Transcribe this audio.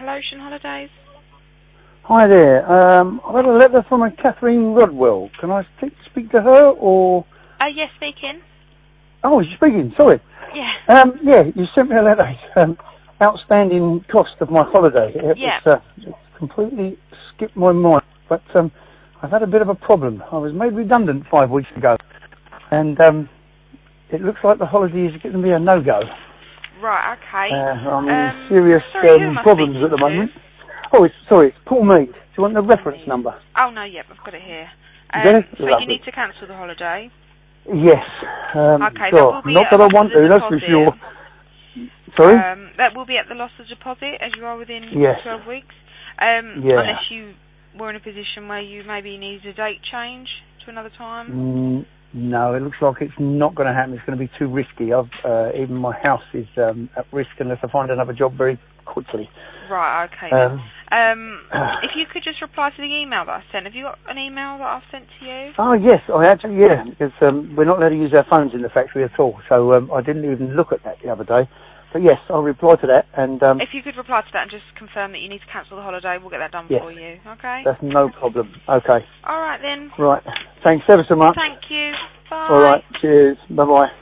Hello, Ocean Holidays. Hi there. I've had a letter from a Catherine Rodwell. Can I speak to her or? Yes, speaking. Oh, she's speaking. Sorry. Yeah. Yeah, you sent me a letter. Outstanding cost of my holiday. It completely skipped my mind. But I've had a bit of a problem. I was made redundant 5 weeks ago, and it looks like the holiday is going to be a no-go. Right. Okay. I'm in serious problems at the moment. Oh, it's Paul Mead. Do you want the reference number? Oh no, yep, I've got it here. You got it? So Lovely. you need to cancel the holiday. Yes. Okay, that sure. will be Not at that a I loss want of to, that's for deposit. sure. Sorry? That will be at the loss of deposit, as you are within Yes. 12 weeks. Yeah. Unless you were in a position where you maybe needed a date change to another time. No, it looks like it's not going to happen. It's going to be too risky. Even my house is at risk unless I find another job very quickly. Right, okay. If you could just reply to the email that I sent. Have you got an email that I've sent to you? Oh, yes, I actually, yeah, because we're not allowed to use our phones in the factory at all, so I didn't even look at that the other day. But yes, I'll reply to that, and... if you could reply to that and just confirm that you need to cancel the holiday, we'll get that done for you, okay? That's no problem. Okay. All right, then. Right. Thanks ever so much. Thank you. Bye. All right. Cheers. Bye-bye.